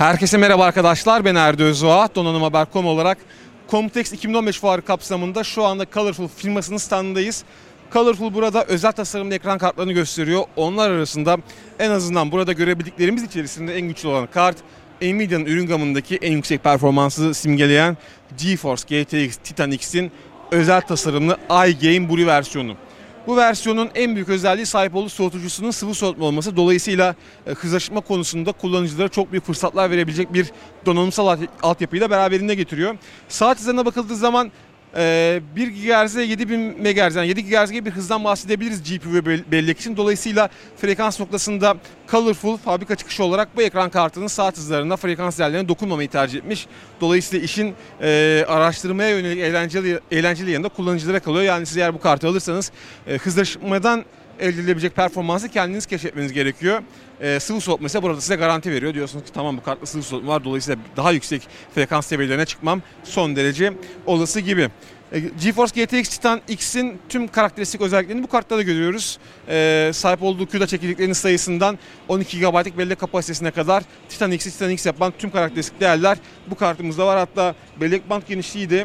Herkese merhaba arkadaşlar, ben Erdi Özdoğa. Donanım.haber.com olarak Computex 2015 fuarı kapsamında şu anda Colorful firmasının standındayız. Colorful burada özel tasarımlı ekran kartlarını gösteriyor. Onlar arasında en azından burada görebildiklerimiz içerisinde en güçlü olan kart, Nvidia'nın ürün gamındaki en yüksek performansı simgeleyen GeForce GTX Titan X'in özel tasarımlı iGame Buri versiyonu. Bu versiyonun en büyük özelliği sahip olduğu soğutucusunun sıvı soğutma olması. Dolayısıyla hızlaştırma konusunda kullanıcılara çok büyük fırsatlar verebilecek bir donanımsal altyapıyı da beraberinde getiriyor. Saat hızına bakıldığı zaman 1 GHz'e 7000 MHz, yani 7 GHz gibi bir hızdan bahsedebiliriz GPU ve bellek için. Dolayısıyla frekans noktasında Colorful fabrika çıkışı olarak bu ekran kartının saat hızlarına, frekans değerlerine dokunmamayı tercih etmiş. Dolayısıyla işin araştırmaya yönelik eğlenceli yanında kullanıcılara kalıyor. Yani siz eğer bu kartı alırsanız hızlaştırmadan elde edilebilecek performansı kendiniz keşfetmeniz gerekiyor. Sıvı soğutma ise burada size garanti veriyor. Diyorsunuz ki tamam, bu kartta sıvı soğutma var, dolayısıyla daha yüksek frekans seviyelerine çıkmam son derece olası gibi. GeForce GTX Titan X'in tüm karakteristik özelliklerini bu kartta da görüyoruz. Sahip olduğu CUDA çekirdeklerinin sayısından 12 GB'lık bellek kapasitesine kadar Titan X yapan tüm karakteristik değerler bu kartımızda var. Hatta bellek band genişliği de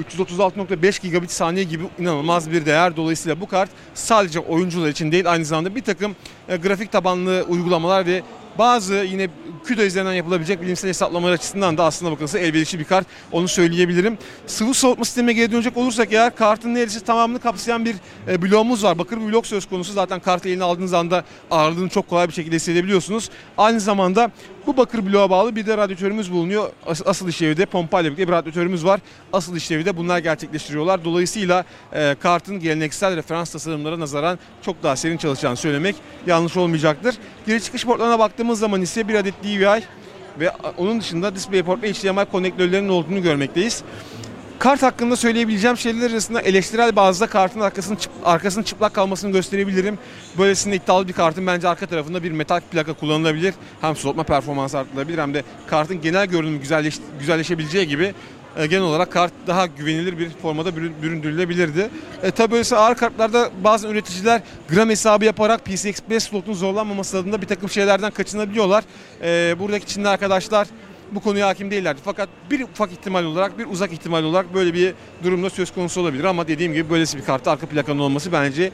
336.5 gigabit saniye gibi inanılmaz bir değer. Dolayısıyla bu kart sadece oyuncular için değil, aynı zamanda bir takım grafik tabanlı uygulamalar ve bazı yine CUDA üzerinden yapılabilecek bilimsel hesaplamalar açısından da aslında bakılırsa elverişli bir kart, onu söyleyebilirim. Sıvı soğutma sistemine geri dönecek olursak eğer, kartın neredeyse tamamını kapsayan bir bloğumuz var. Bakır bir blok söz konusu. Zaten kartı eline aldığınız anda ağırlığını çok kolay bir şekilde hissedebiliyorsunuz. Aynı zamanda bu bakır bloğa bağlı bir de radyatörümüz bulunuyor. Asıl işlevi de pompayla birlikte bir radyatörümüz var. Asıl işlevi de bunlar gerçekleştiriyorlar. Dolayısıyla kartın geleneksel referans tasarımlara nazaran çok daha serin çalışacağını söylemek yanlış olmayacaktır. Geri çıkış portlarına baktığımız zaman ise bir adet DVI ve onun dışında DisplayPort ve HDMI konektörlerinin olduğunu görmekteyiz. Kart hakkında söyleyebileceğim şeyler arasında eleştirel bazda kartın arkasının çıplak kalmasını gösterebilirim. Böylesine iddialı bir kartın bence arka tarafında bir metal plaka kullanılabilir. Hem soğutma performansı arttırılabilir hem de kartın genel görünümü güzelleşebileceği gibi genel olarak kart daha güvenilir bir formada büründürülebilirdi. Tabii böylesi ağır kartlarda bazı üreticiler gram hesabı yaparak PCI Express slotun zorlanmaması adına bir takım şeylerden kaçınabiliyorlar. Buradaki Çinli arkadaşlar bu konuya hakim değillerdi. Fakat bir ufak ihtimal olarak, bir uzak ihtimal olarak böyle bir durumda söz konusu olabilir. Ama dediğim gibi böylesi bir kartta arka plakanın olması bence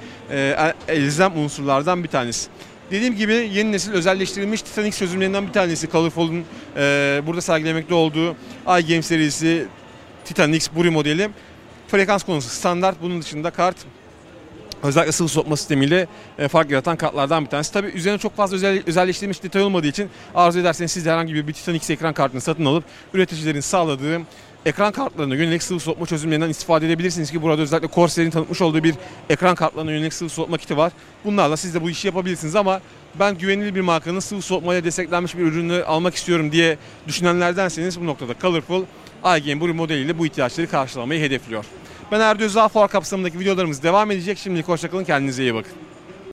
elzem unsurlardan bir tanesi. Dediğim gibi yeni nesil özelleştirilmiş Titan X çözümlerinden bir tanesi Colorful'un burada sergilemekte olduğu iGame serisi Titan X Buri modeli. Frekans konusu standart. Bunun dışında kart özellikle sıvı soğutma sistemiyle fark yaratan kartlardan bir tanesi. Tabii üzerine çok fazla özelleştirilmiş detay olmadığı için arzu ederseniz siz de herhangi bir Titan X ekran kartını satın alıp üreticilerin sağladığı ekran kartlarına yönelik sıvı soğutma çözümlerinden istifade edebilirsiniz ki burada özellikle Corsair'in tanıtmış olduğu bir ekran kartlarına yönelik sıvı soğutma kiti var. Bunlarla siz de bu işi yapabilirsiniz ama ben güvenilir bir markanın sıvı soğutmaya desteklenmiş bir ürünü almak istiyorum diye düşünenlerdenseniz bu noktada Colorful iGame Buri modeliyle bu ihtiyaçları karşılamayı hedefliyor. Ben Erdi Özdoğa, fuar kapsamındaki videolarımız devam edecek. Şimdilik hoşçakalın, kendinize iyi bakın.